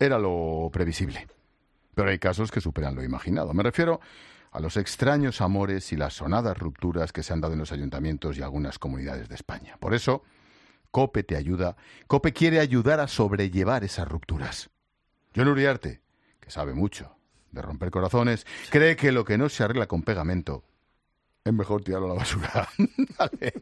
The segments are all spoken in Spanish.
era lo previsible. Pero hay casos que superan lo imaginado. Me refiero a los extraños amores y las sonadas rupturas que se han dado en los ayuntamientos y algunas comunidades de España. Por eso, COPE te ayuda. COPE quiere ayudar a sobrellevar esas rupturas. Jon Uriarte, que sabe mucho de romper corazones, cree que lo que no se arregla con pegamento es mejor tirarlo a la basura. Dale.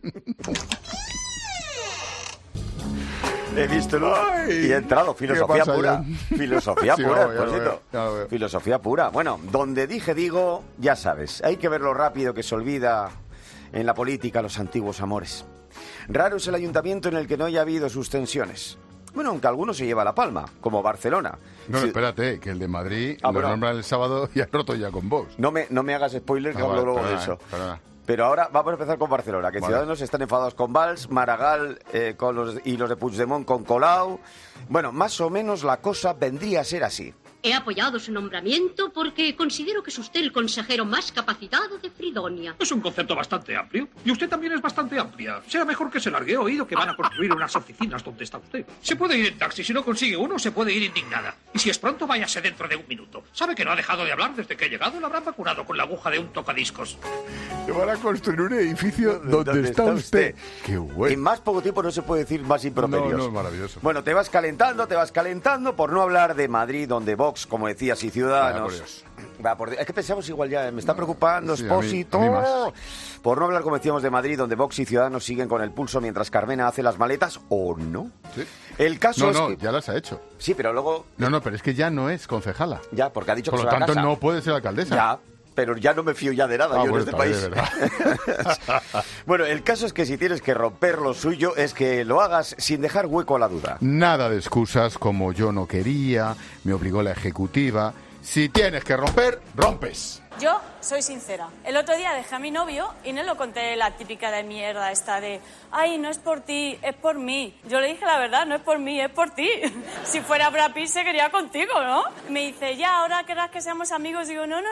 He visto y he entrado. Filosofía pura. Filosofía Sí, pura, ya lo veo. Filosofía pura. Bueno, donde dije digo, ya sabes. Hay que ver lo rápido que se olvida en la política los antiguos amores. Raro es el ayuntamiento en el que no haya habido sus tensiones. Bueno, aunque alguno se lleva la palma, como Barcelona. No, Sí. espérate, que el de Madrid lo bueno. nombran el sábado y ha roto ya con Vox. No me hagas spoiler, que hablo luego de eso. Perdona. Pero ahora vamos a empezar con Barcelona, que Vale. Ciudadanos están enfadados con Valls, Maragall y los de Puigdemont con Colau. Bueno, más o menos la cosa vendría a ser así. He apoyado su nombramiento porque considero que es usted el consejero más capacitado de Fridonia. Es un concepto bastante amplio. Y usted también es bastante amplia. Será mejor que se largue. He oído que van a construir unas oficinas donde está usted. Se puede ir en taxi. Si no consigue uno, se puede ir indignada. Y si es pronto, váyase dentro de un minuto. ¿Sabe que no ha dejado de hablar desde que ha llegado? La habrán vacunado con la aguja de un tocadiscos. Te van a construir un edificio donde está usted. Qué bueno. En más poco tiempo no se puede decir más improperios. No, es maravilloso. Bueno, te vas calentando, por no hablar de Madrid, donde Vox, como decías, y Ciudadanos... Es que pensamos igual ya, me está preocupando, sí, Expósito. a mí más. Por no hablar, como decíamos, de Madrid, donde Vox y Ciudadanos siguen con el pulso mientras Carmena hace las maletas, ¿o no? Sí. El caso No, es que... ya las ha hecho. Sí, pero luego... No, pero es que ya no es concejala. Ya, porque ha dicho Por que lo se va a tanto, casa. no puede ser alcaldesa. Ya, pero ya no me fío ya de nada yo en bueno, este también, país. de verdad. Bueno, el caso es que si tienes que romper lo suyo es que lo hagas sin dejar hueco a la duda. Nada de excusas como yo no quería, me obligó la ejecutiva. Si tienes que romper, rompes. Yo soy sincera. El otro día dejé a mi novio y no lo conté la típica de mierda esta de ay, no es por ti, es por mí. Yo le dije la verdad, no es por mí, es por ti. Si fuera Brad Pitt se quería contigo, ¿no? Me dice, ya, ahora querrás que seamos amigos. Digo, no.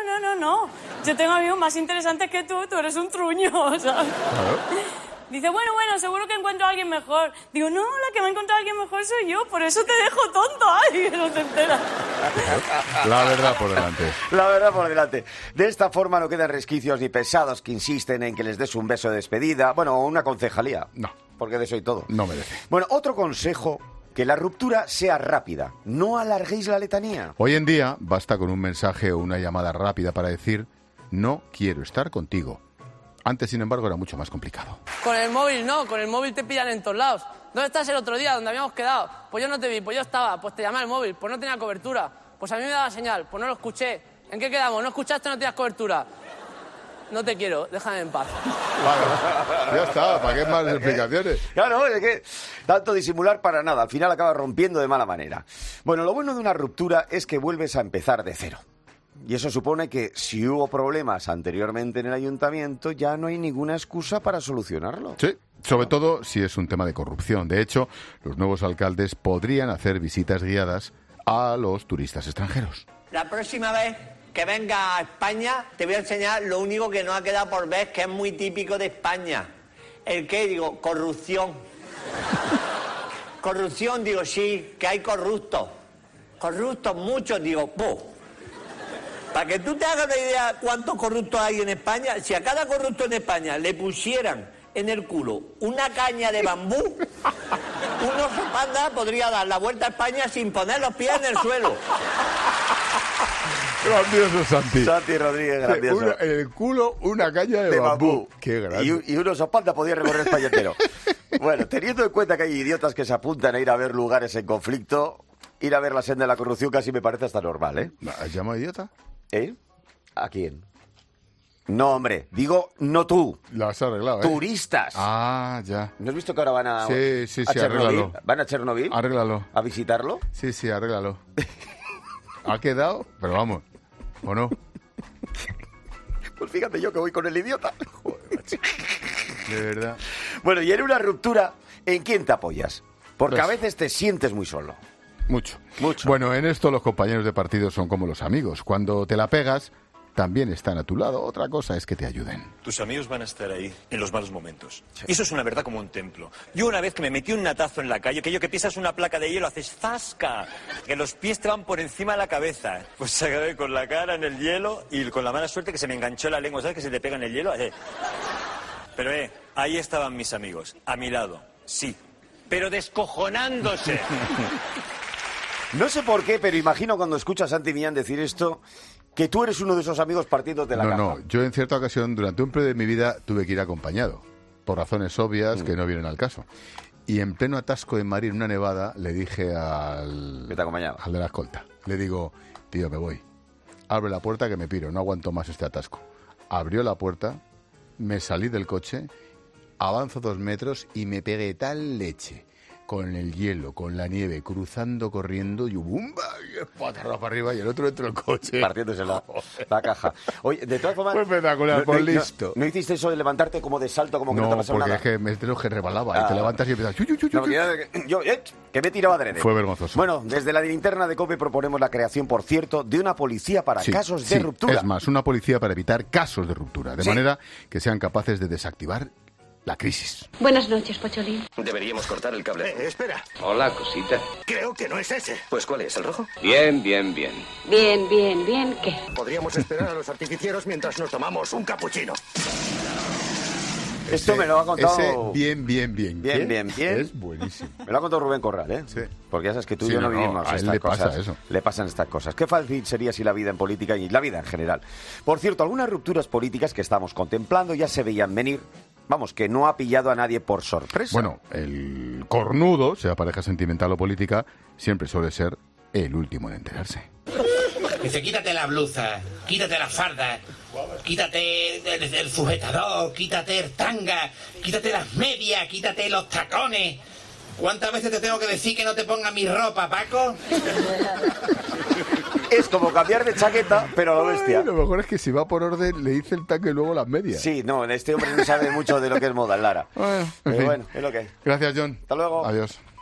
Yo tengo amigos más interesantes que tú eres un truño, ¿sabes? Claro. Dice, bueno, seguro que encuentro a alguien mejor. Digo, no, la que me ha encontrado a alguien mejor soy yo, por eso te dejo tonto. Ay, que no te enteras. La verdad por delante. La verdad por delante. De esta forma no quedan resquicios ni pesados que insisten en que les des un beso de despedida. Bueno, o una concejalía. No. Porque de eso y todo. No merece. Bueno, otro consejo, que la ruptura sea rápida. No alarguéis la letanía. Hoy en día basta con un mensaje o una llamada rápida para decir no quiero estar contigo. Antes, sin embargo, era mucho más complicado. Con el móvil no, con el móvil te pillan en todos lados. ¿Dónde estás el otro día? ¿Dónde habíamos quedado? Pues yo no te vi, pues yo estaba, pues te llamé al móvil, pues no tenía cobertura. Pues a mí me daba señal, pues no lo escuché. ¿En qué quedamos? ¿No escuchaste, no tenías cobertura? No te quiero, déjame en paz. Vale, ya está, ¿para qué más explicaciones? Claro, es que tanto disimular para nada. Al final acabas rompiendo de mala manera. Bueno, lo bueno de una ruptura es que vuelves a empezar de cero. Y eso supone que si hubo problemas anteriormente en el ayuntamiento, ya no hay ninguna excusa para solucionarlo. Sí, sobre todo si es un tema de corrupción. De hecho, los nuevos alcaldes podrían hacer visitas guiadas a los turistas extranjeros. La próxima vez que venga a España te voy a enseñar lo único que no ha quedado por ver, que es muy típico de España. ¿El qué? Digo, corrupción. Corrupción, digo, sí, que hay corruptos. Corruptos muchos, digo, ¡pum! Para que tú te hagas una idea cuántos corruptos hay en España, si a cada corrupto en España le pusieran en el culo una caña de bambú, un oso panda podría dar la vuelta a España sin poner los pies en el suelo. Grandioso, Santi. Santi Rodríguez, grandioso. En el culo una caña de bambú. Qué grande. Y un oso panda podía recorrer España entero. Bueno, teniendo en cuenta que hay idiotas que se apuntan a ir a ver lugares en conflicto, ir a ver la senda de la corrupción casi me parece hasta normal, ¿eh? ¿Has llamado idiota? ¿Eh? ¿A quién? No, hombre, digo no tú. La has arreglado, ¿eh? Turistas. Ah, ya. ¿No has visto que ahora van a Sí, Chernobyl? arréglalo. ¿Van a Chernobyl? Arréglalo. ¿A visitarlo? Sí, arréglalo. Ha quedado, pero vamos, ¿o no? Pues fíjate yo que voy con el idiota. Joder, macho. De verdad. Bueno, y en una ruptura, ¿en quién te apoyas? Porque Pues- a veces te sientes muy solo. Mucho. Mucho. Bueno, en esto los compañeros de partido son como los amigos. Cuando te la pegas, también están a tu lado. Otra cosa es que te ayuden. Tus amigos van a estar ahí en los malos momentos. Y eso es una verdad como un templo. Yo una vez que me metí un natazo en la calle, que pisas una placa de hielo, haces ¡zasca! Que los pies te van por encima de la cabeza. Pues acabé con la cara en el hielo y con la mala suerte que se me enganchó la lengua. ¿Sabes que se te pega en el hielo? Pero ahí estaban mis amigos, a mi lado, sí. Pero descojonándose. No sé por qué, pero imagino cuando escuchas a Santi Millán decir esto, que tú eres uno de esos amigos partidos de la caja. No, yo en cierta ocasión, durante un periodo de mi vida, tuve que ir acompañado, por razones obvias que no vienen al caso. Y en pleno atasco en Madrid, en una nevada, le dije al de la escolta, le digo, tío, me voy. Abre la puerta que me piro, no aguanto más este atasco. Abrió la puerta, me salí del coche, avanzo 2 metros y me pegué tal leche con el hielo, con la nieve, cruzando, corriendo, y ¡bumba! Y patarra para arriba y el otro dentro del coche. Partiéndose la caja. Oye, de todas formas... Fue espectacular, por listo. ¿No hiciste eso de levantarte como de salto, como que no te pasaba nada? No, porque es que me tengo que rebalaba y te levantas y empiezas... que me tiraba adrede. Fue vergonzoso. Bueno, desde la linterna de COPE proponemos la creación, por cierto, de una policía para casos de ruptura. Es más, una policía para evitar casos de ruptura, de manera que sean capaces de desactivar la crisis. Buenas noches, Pocholín. Deberíamos cortar el cable. Espera. Hola, cosita. Creo que no es ese. Pues ¿cuál es? ¿El rojo? Bien, bien, bien. Bien, bien, bien, ¿qué? Podríamos esperar a los artificieros mientras nos tomamos un capuchino. Esto me lo ha contado... Ese bien, bien, bien. Bien. Es buenísimo. Me lo ha contado Rubén Corral, ¿eh? Sí. Porque ya sabes que tú y yo no vivimos a él estas le cosas. pasa eso. Le pasan estas cosas. Qué fácil sería si la vida en política y la vida en general. Por cierto, algunas rupturas políticas que estamos contemplando ya se veían venir. Vamos, que no ha pillado a nadie por sorpresa. Bueno, el cornudo, sea pareja sentimental o política, siempre suele ser el último en enterarse. Dice, quítate la blusa, quítate la farda, quítate el sujetador, quítate el tanga, quítate las medias, quítate los tacones. ¿Cuántas veces te tengo que decir que no te pongas mi ropa, Paco? Es como cambiar de chaqueta, pero a lo bestia. Lo mejor es que si va por orden, le dice el taco y luego las medias. Sí, no, este hombre no sabe mucho de lo que es moda, Lara. Bueno, pero bueno, es lo que hay. Gracias, John. Hasta luego. Adiós.